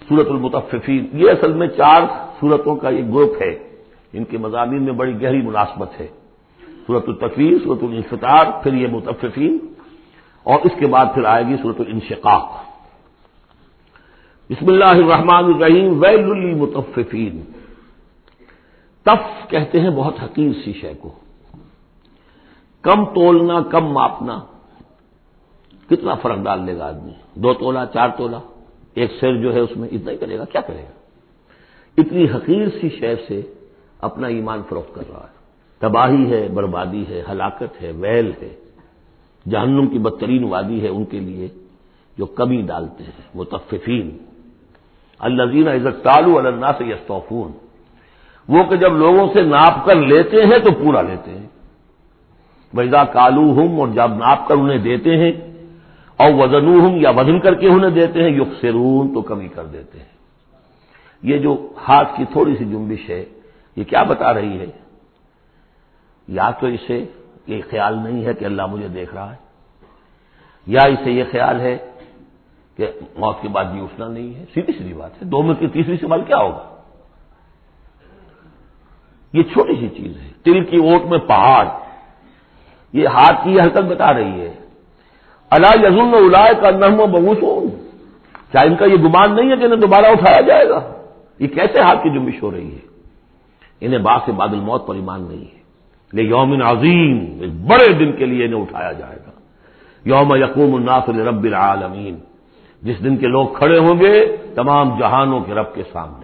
سورۃ المطففین، یہ اصل میں 4 سورتوں کا یہ گروپ ہے، ان کے مضامین میں بڑی گہری مناسبت ہے۔ سورۃ التکویر، سورۃ الانفطار، پھر یہ مطففین، اور اس کے بعد پھر آئے گی سورۃ الانشقاق۔ بسم اللہ الرحمن الرحیم، ویل للمطففین۔ تف کہتے ہیں بہت حقیر سی شے کو، کم تولنا، کم ماپنا، کتنا فرق ڈال لے گا آدمی؟ 2 تولہ، 4 تولہ، ایک سر جو ہے اس میں اتنا ہی کرے گا، کیا کرے گا؟ اتنی حقیر سی شے سے اپنا ایمان فروخت کر رہا ہے۔ تباہی ہے، بربادی ہے، ہلاکت ہے، ویل ہے، جہنم کی بدترین وادی ہے ان کے لیے جو کمی ڈالتے ہیں۔ مطففین الذین اذا اکتالوا علی الناس یستوفون، وہ کہ جب لوگوں سے ناپ کر لیتے ہیں تو پورا لیتے ہیں۔ وَإِذَا كَالُوهُمْ، اور جب ناپ کر انہیں دیتے ہیں، اور وزنوہم، یا وزن کر کے انہیں دیتے ہیں، یخسرون، تو کمی کر دیتے ہیں۔ یہ جو ہاتھ کی تھوڑی سی جنبش ہے، یہ کیا بتا رہی ہے؟ یا تو اسے یہ خیال نہیں ہے کہ اللہ مجھے دیکھ رہا ہے، یا اسے یہ خیال ہے کہ موت کے بعد جی اٹھنا نہیں ہے۔ سیدھی سیدھی بات ہے، 2 میں کی تیسری سوال کیا ہوگا؟ یہ چھوٹی سی چیز ہے، تل کی اوٹ میں پہاڑ، یہ ہاتھ کی حرکت بتا رہی ہے۔ الا یظن اولئک انہم مبعوثون، کیا ان کا یہ گمان نہیں ہے کہ انہیں دوبارہ اٹھایا جائے گا؟ یہ کیسے ہاتھ کی جنبش ہو رہی ہے؟ انہیں بعد سے بعد الموت پر ایمان نہیں ہے۔ لیوم عظیم، ایک بڑے دن کے لیے انہیں اٹھایا جائے گا۔ یوم یقوم الناس لرب العالمین، جس دن کے لوگ کھڑے ہوں گے تمام جہانوں کے رب کے سامنے۔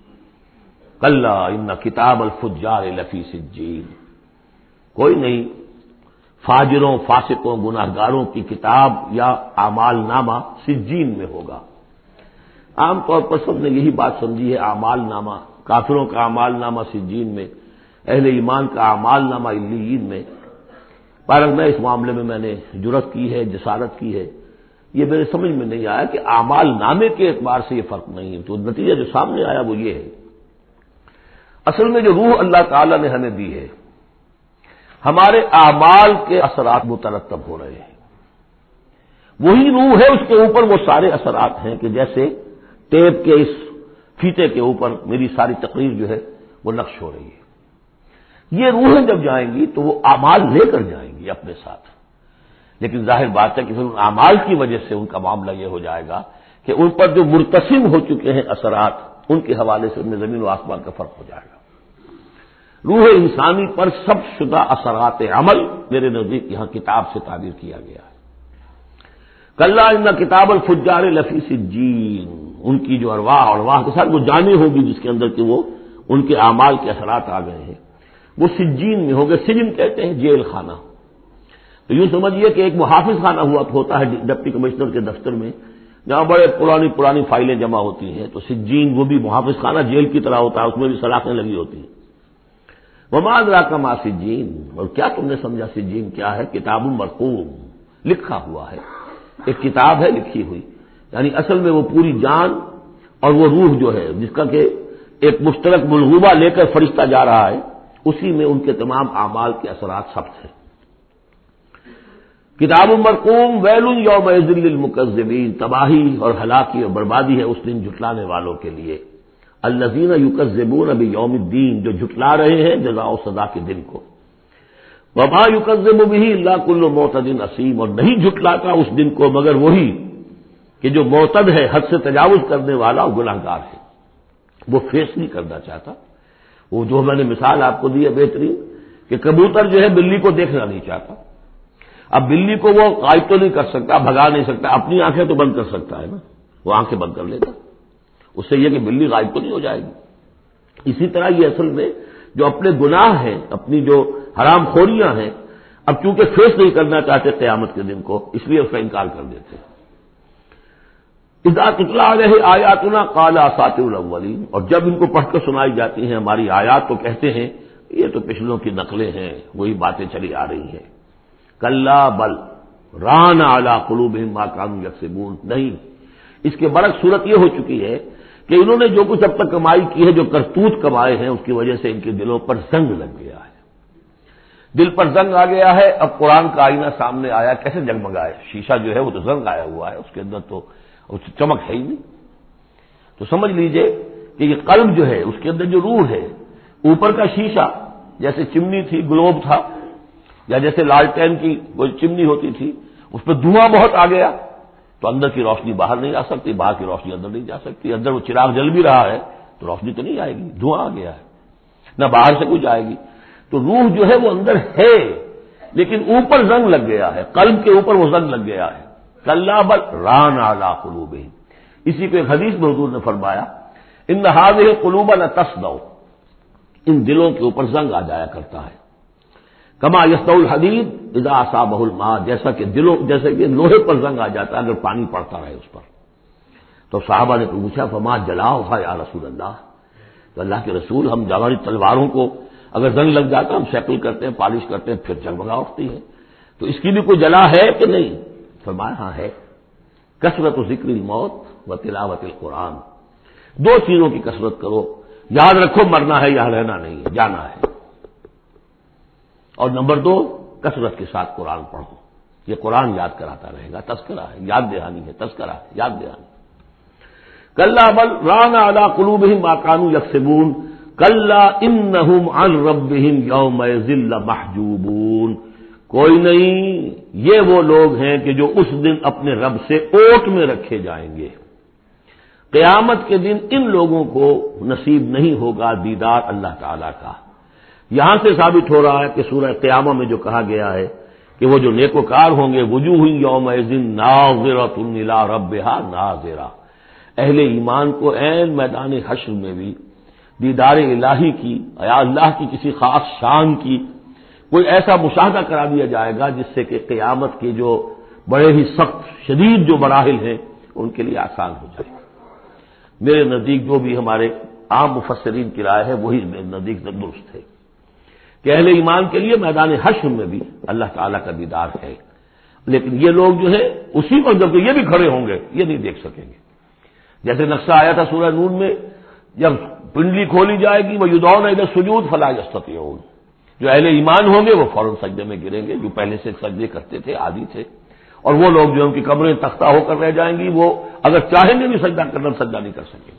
کلا ان کتاب الفجار لفی سجین، کوئی نہیں، فاجروں، فاسقوں، گناہگاروں کی کتاب یا اعمال نامہ سجین میں ہوگا۔ عام طور پر سب نے یہی بات سمجھی ہے، اعمال نامہ، کافروں کا اعمال نامہ سجین میں، اہل ایمان کا اعمال نامہ علیین میں۔ میں اس معاملے میں نے جرأت کی ہے، جسارت کی ہے، یہ میرے سمجھ میں نہیں آیا کہ اعمال نامے کے اعتبار سے یہ فرق نہیں ہے، تو نتیجہ جو سامنے آیا وہ یہ ہے۔ اصل میں جو روح اللہ تعالی نے ہمیں دی ہے، ہمارے اعمال کے اثرات مترتب ہو رہے ہیں، وہی روح ہے، اس کے اوپر وہ سارے اثرات ہیں کہ جیسے ٹیپ کے اس فیتے کے اوپر میری ساری تقریر جو ہے وہ نقش ہو رہی ہے۔ یہ روحیں جب جائیں گی تو وہ اعمال لے کر جائیں گی اپنے ساتھ، لیکن ظاہر بات ہے کہ پھر ان اعمال کی وجہ سے ان کا معاملہ یہ ہو جائے گا کہ ان پر جو مرتسم ہو چکے ہیں اثرات، ان کے حوالے سے ان میں زمین و آسمان کا فرق ہو جائے گا۔ روح انسانی پر سب شدہ اثرات عمل میرے نزدیک یہاں کتاب سے تعبیر کیا گیا ہے۔ کلا ان کتاب الفجار لفی سجین، ان کی جو ارواح کے ساتھ وہ جانیں ہوگی جس کے اندر کہ وہ ان کے اعمال کے اثرات آ گئے ہیں، وہ سجین میں ہو گئے۔ سجن کہتے ہیں جیل خانہ، تو یوں سمجھیے کہ ایک محافظ خانہ ہوتا ہے ڈپٹی کمشنر کے دفتر میں، جہاں بڑے پرانی فائلیں جمع ہوتی ہیں، تو سجین وہ بھی محافظ خانہ جیل کی طرح ہوتا ہے، اس میں بھی سلاخیں لگی ہوتی ہیں۔ وما ادراک ما سجین، اور کیا تم نے سمجھا سجین کیا ہے؟ کتاب مرقوم، لکھا ہوا ہے، ایک کتاب ہے لکھی ہوئی، یعنی اصل میں وہ پوری جان اور وہ روح جو ہے جس کا کہ ایک مشترک ملغوبہ لے کر فرشتہ جا رہا ہے، اسی میں ان کے تمام اعمال کے اثرات ثبت ہیں۔ کتاب مرقوم، ویل یومئذ للمکذبین، تباہی اور ہلاکی اور بربادی ہے اس دن جھٹلانے والوں کے لیے۔ الذین یکذبون بیوم الدین، جو جھٹلا رہے ہیں جزا و سزا کے دن کو۔ وما یکذب بہ الا کل معتد اثیم، اور نہیں جھٹلاتا اس دن کو مگر وہی کہ جو معتد ہے، حد سے تجاوز کرنے والا اور گناہگار ہے، وہ فیس نہیں کرنا چاہتا۔ وہ جو میں نے مثال آپ کو دی ہے بہترین، کہ کبوتر جو ہے بلی کو دیکھنا نہیں چاہتا۔ اب بلی کو وہ غائب تو نہیں کر سکتا، بھگا نہیں سکتا، اپنی آنکھیں تو بند کر سکتا ہے نا، وہ آنکھیں بند کر لیتا، اس سے یہ کہ بلی غائب تو نہیں ہو جائے گی۔ اسی طرح یہ اصل میں جو اپنے گناہ ہیں، اپنی جو حرام خوریاں ہیں، اب چونکہ فیس نہیں کرنا چاہتے قیامت کے دن کو، اس لیے اس کا انکار کر دیتے ہیں۔ اذا تتلی علیہ آیاتنا قال اساطیر الاولین، اور جب ان کو پڑھ کر سنائی جاتی ہیں ہماری آیات تو کہتے ہیں یہ تو پچھلوں کی نقلیں ہیں، وہی باتیں چلی آ رہی ہیں۔ کلا بل ران علی قلوبہم ما کانوا یکسبون، نہیں، اس کے برعکس صورت یہ ہو چکی ہے کہ انہوں نے جو کچھ اب تک کمائی کی ہے، جو کرتوت کمائے ہیں، اس کی وجہ سے ان کے دلوں پر زنگ لگ گیا ہے، دل پر زنگ آ گیا ہے۔ اب قرآن کا آئینہ سامنے آیا، کیسے جگمگائے؟ شیشہ جو ہے وہ تو زنگ آیا ہوا ہے، اس کے اندر تو چمک ہے ہی نہیں۔ تو سمجھ لیجئے کہ یہ قلب جو ہے اس کے اندر جو روح ہے، اوپر کا شیشہ جیسے چمنی تھی، گلوب تھا، یا جیسے لالٹین کی وہ چمنی ہوتی تھی، اس پہ دھواں بہت آ گیا تو اندر کی روشنی باہر نہیں آ سکتی، باہر کی روشنی اندر نہیں جا سکتی، اندر وہ چراغ جل بھی رہا ہے تو روشنی تو نہیں آئے گی، دھواں آ گیا ہے، نہ باہر سے کچھ آئے گی۔ تو روح جو ہے وہ اندر ہے لیکن اوپر زنگ لگ گیا ہے، قلب کے اوپر وہ زنگ لگ گیا ہے، کلا بل ران علی قلوبہم۔ اسی کو ایک حدیث میں حضور نے فرمایا ان هذه القلوب لتصدع، ان دلوں کے اوپر زنگ آ جایا کرتا ہے، کما یصدع الحدید اذا اصابه الماء، جیسا کہ لوہے پر زنگ آ جاتا ہے اگر پانی پڑتا رہے اس پر۔ تو صحابہ نے پوچھا فما جلاؤھا یا رسول اللہ، تو اللہ کے رسول ہم ہماری تلواروں کو اگر زنگ لگ جاتا ہم شیکل کرتے ہیں، پالش کرتے ہیں، پھر جگمگا اٹھتی ہے، تو اس کی بھی کوئی جلا ہے کہ نہیں؟ فرمایا ہاں ہے، کثرت ذکر الموت و تلاوت القرآن، دو چیزوں کی کثرت کرو، یاد رکھو مرنا ہے یہاں رہنا نہیں ہے، جانا ہے، اور نمبر دو کثرت کے ساتھ قرآن پڑھو، یہ قرآن یاد کراتا رہے گا، تذکرہ ہے، یاد دہانی ہے، تذکرہ ہے، یاد دہانی۔ کلا بل ران علی قلوبہم ما کانوا یکسبون کلا انہم عن ربہم یومئذ لمحجوبون، کوئی نہیں، یہ وہ لوگ ہیں کہ جو اس دن اپنے رب سے اوٹ میں رکھے جائیں گے۔ قیامت کے دن ان لوگوں کو نصیب نہیں ہوگا دیدار اللہ تعالی کا۔ یہاں سے ثابت ہو رہا ہے کہ سورہ قیامہ میں جو کہا گیا ہے کہ وہ جو نیکوکار ہوں گے وجوہ یومئذ ناظرۃ الی ربہا ناظرہ، اہل ایمان کو عین میدان حشر میں بھی دیدار الہی کی یا اللہ کی کسی خاص شان کی کوئی ایسا مشاہدہ کرا دیا جائے گا جس سے کہ قیامت کے جو بڑے ہی سخت شدید جو مراحل ہیں ان کے لیے آسان ہو جائے۔ میرے نزدیک جو بھی ہمارے عام مفسرین کی رائے ہے وہی میرے نزدیک درست ہے کہ اہل ایمان کے لیے میدان حشر میں بھی اللہ تعالیٰ کا دیدار ہے، لیکن یہ لوگ جو ہے اسی وقت جب یہ بھی کھڑے ہوں گے یہ نہیں دیکھ سکیں گے۔ جیسے نقشہ آیا تھا سورہ نون میں، جب پنڈلی کھولی جائے گی وَيُدْعَوْنَ إِلَى السُّجُودِ فَلَا يَسْتَطِيعُونَ، جو اہل ایمان ہوں گے وہ فوراً سجدے میں گریں گے، جو پہلے سے سجدے کرتے تھے عادی تھے، اور وہ لوگ جو ان کی قبریں تختہ ہو کر رہ جائیں گی وہ اگر چاہیں گے بھی سجدہ کرنا سجدہ نہیں کر سکیں گے۔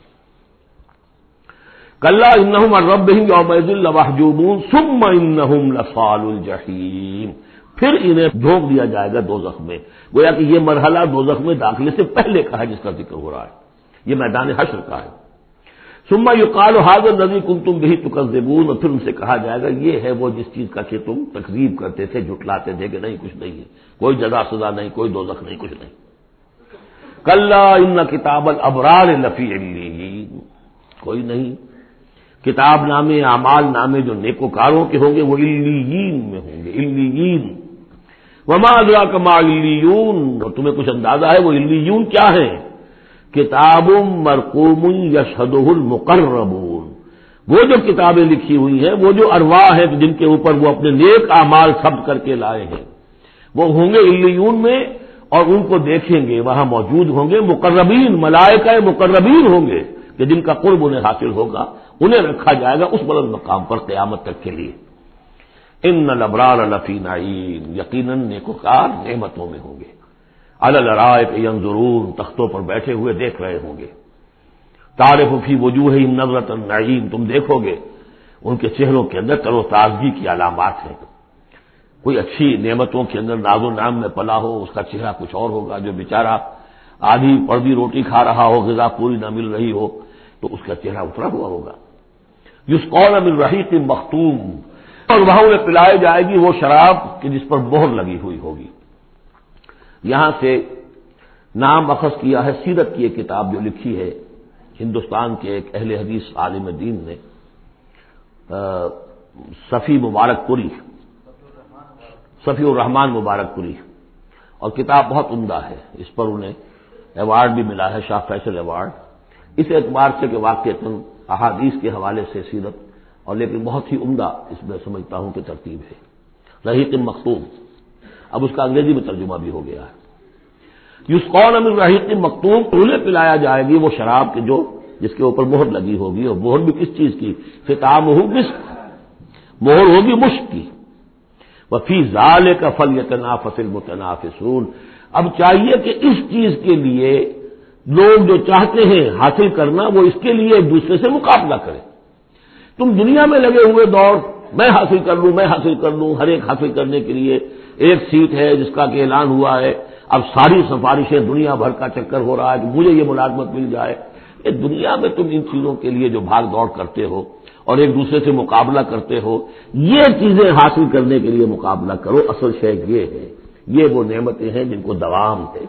کلا انہم عن ربہم یومئذ لمحجوبون ثم انہم لصالو الجحیم، پھر انہیں جھونک دیا جائے گا دوزخ میں، گویا کہ یہ مرحلہ دوزخ میں داخلے سے پہلے کا ہے جس کا ذکر ہو رہا ہے، یہ میدان حشر کا ہے۔ ثم یقال ھذا الذی کنتم بہ تکذبون، اور پھر ان سے کہا جائے گا یہ ہے وہ جس چیز کا کہ تم تکذیب کرتے تھے، جھٹلاتے تھے کہ نہیں کچھ نہیں ہے، کوئی جزا سزا نہیں، کوئی دوزخ نہیں، کچھ نہیں۔ کلا ان کتاب الابرار لفی علیین، کوئی نہیں، کتاب نامے اعمال نامے جو نیکوکاروں کے ہوں گے وہ علیین میں ہوں گے، علیین۔ وما ادراک ما علیون، اور تمہیں کچھ اندازہ ہے وہ علیون کیا ہے؟ کتاب مرقوم یشہدہ المقربون، وہ جو کتابیں لکھی ہوئی ہیں، وہ جو ارواح ہیں جن کے اوپر وہ اپنے نیک اعمال ثبت کر کے لائے ہیں، وہ ہوں گے علیون میں، اور ان کو دیکھیں گے، وہاں موجود ہوں گے مقربین، ملائکہ مقربین ہوں گے کہ جن کا قرب انہیں حاصل ہوگا، انہیں رکھا جائے گا اس بلند مقام پر قیامت تک کے لیے۔ ان الابرار لفی نعیم، یقیناً نیکوکار نعمتوں میں ہوں گے، علی الارائک ینظرون، تختوں پر بیٹھے ہوئے دیکھ رہے ہوں گے، تعرف فی وجوہہم نظرۃ النعیم، تم دیکھو گے ان کے چہروں کے اندر تر و تازگی کی علامات ہیں۔ کوئی اچھی نعمتوں کے اندر ناز و نعم میں پلا ہو اس کا چہرہ کچھ اور ہوگا، جو بیچارہ آدھی پردی روٹی کھا رہا ہو، غذا پوری نہ مل رہی ہو تو اس کا چہرہ اترا ہوا ہوگا۔ یسقون من رحیق مختوم، اور وہاں انہیں پلائی جائے گی وہ شراب کہ جس پر مہر لگی ہوئی ہوگی۔ یہاں سے نام اخذ کیا ہے سیرت کی ایک کتاب جو لکھی ہے ہندوستان کے ایک اہل حدیث عالم دین نے، صفی مبارک پوری، صفی الرحمان مبارک پوری، اور کتاب بہت عمدہ ہے، اس پر انہیں ایوارڈ بھی ملا ہے، شاہ فیصل ایوارڈ، اس اعتبار سے کہ واقعتاً احادیث کے حوالے سے سیرت، اور لیکن بہت ہی عمدہ اس میں سمجھتا ہوں کہ ترتیب ہے، رحیق مختوم، اب اس کا انگریزی میں ترجمہ بھی ہو گیا ہے۔ یسقون من رحیق مختوم، انہیں پلایا جائے گی وہ شراب کے جو جس کے اوپر مہر لگی ہوگی، اور مہر بھی کس چیز کی؟ ختامہ مسک، مہر ہوگی مشک کی۔ وفی ذالک فلیتنافس المتنافسون، اب چاہیے کہ اس چیز کے لیے لوگ جو چاہتے ہیں حاصل کرنا وہ اس کے لیے ایک دوسرے سے مقابلہ کریں۔ تم دنیا میں لگے ہوئے دوڑ، میں حاصل کر لوں، میں حاصل کر لوں، ہر ایک حاصل کرنے کے لیے ایک سیٹ ہے جس کا کہ اعلان ہوا ہے، اب ساری سفارشیں دنیا بھر کا چکر ہو رہا ہے کہ مجھے یہ ملازمت مل جائے۔ یہ دنیا میں تم ان چیزوں کے لیے جو بھاگ دوڑ کرتے ہو اور ایک دوسرے سے مقابلہ کرتے ہو، یہ چیزیں حاصل کرنے کے لیے مقابلہ کرو۔ اصل شے یہ ہے، یہ وہ نعمتیں ہیں جن کو دوام ہے۔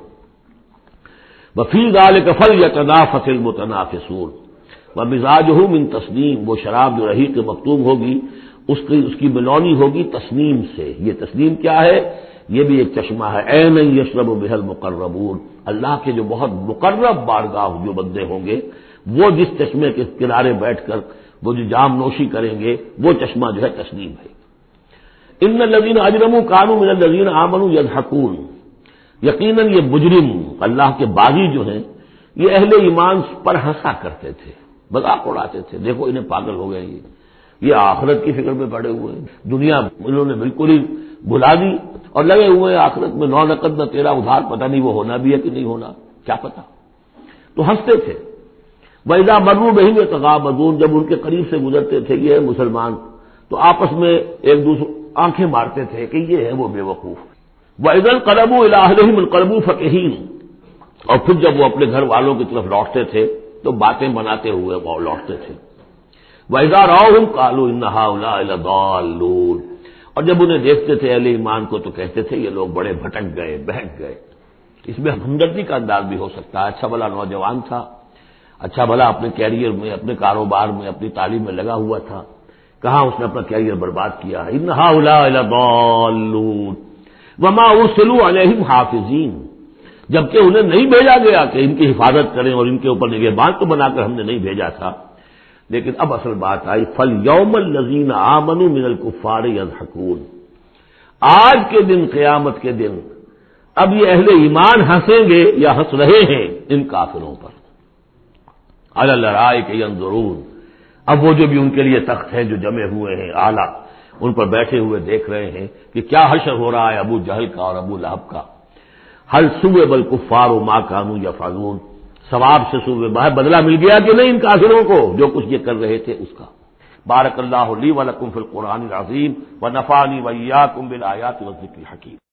وفی ذلک فلیتنافس المتنافسون ومزاجہ من تسنیم، وہ شراب جو رحیق مختوم ہوگی اس کی بلونی ہوگی تسنیم سے۔ یہ تسنیم کیا ہے؟ یہ بھی ایک چشمہ ہے۔ عین یشرب بها المقربون، اللہ کے جو بہت مقرب بارگاہ جو بندے ہوں گے وہ جس چشمے کے کنارے بیٹھ کر وہ جو جام نوشی کریں گے وہ چشمہ جو ہے تسنیم ہے۔ ان الذین اجرموا كانوا من الذین آمنوا يضحكون، یقیناً یہ مجرم اللہ کے باغی جو ہیں یہ اہل ایمان پر ہنسا کرتے تھے، مذاق اڑاتے تھے، دیکھو انہیں پاگل ہو گئے، یہ آخرت کی فکر میں پڑے ہوئے ہیں، دنیا انہوں نے بالکل ہی بھلا دی اور لگے ہوئے ہیں آخرت میں، نو نقد نہ تیرا ادھار، پتہ نہیں وہ ہونا بھی ہے کہ نہیں ہونا، کیا پتہ، تو ہنستے تھے۔ وَإِذَا مَرُّوا بِهِمْ يَتَغَامَزُونَ، جب ان کے قریب سے گزرتے تھے یہ مسلمان تو آپس میں ایک دوسرے آنکھیں مارتے تھے کہ یہ ہے وہ بے وقوف۔ وَإِذَا انقلبوا إِلَىٰ أَهْلِهِمْ انقلبوا فَكِهِينَ، اور پھر جب وہ اپنے گھر والوں کی طرف لوٹتے تھے تو باتیں بناتے ہوئے وہ لوٹتے تھے۔ وَإِذَا رَأَوْهُمْ قَالُوا إِنَّ هَٰؤُلَاءِ لَضَالُّونَ، اور جب انہیں دیکھتے تھے اہل ایمان کو تو کہتے تھے یہ لوگ بڑے بھٹک گئے، بہک گئے۔ اس میں ہمدردی کا انداز بھی ہو سکتا ہے، اچھا بھلا نوجوان تھا، اچھا بھلا اپنے کیریئر میں، اپنے کاروبار میں، اپنی تعلیم میں لگا ہوا تھا، کہاں اس نے اپنا کیریئر برباد کیا ہے۔ ان هؤلاء لضالون وما ارسلوا علیہم حافظین، جبکہ انہیں نہیں بھیجا گیا کہ ان کی حفاظت کریں اور ان کے اوپر نگہبان تو بنا کر ہم نے نہیں بھیجا تھا۔ لیکن اب اصل بات آئی، فَالْيَوْمَ الَّذِينَ آمَنُوا مِنَ الْكُفَّارِ يَضْحَكُونَ، آج کے دن، قیامت کے دن اب یہ اہل ایمان ہنسیں گے یا ہنس رہے ہیں ان کافروں پر۔ عَلَى الْأَرَائِكِ يَنظُرُونَ، اب وہ جو بھی ان کے لیے تخت ہیں جو جمے ہوئے ہیں اعلیٰ، ان پر بیٹھے ہوئے دیکھ رہے ہیں کہ کیا حشر ہو رہا ہے ابو جہل کا اور ابو لہب کا۔ هل ثوب الكفار ما كانوا يفعلون، ثواب سے بدلہ مل گیا کہ نہیں ان کافروں کو جو کچھ یہ کر رہے تھے اس کا۔ بارک اللہ لی ولکم فی القرآن العظیم ونفعنی وإیاکم بالآیات والذکر الحکیم۔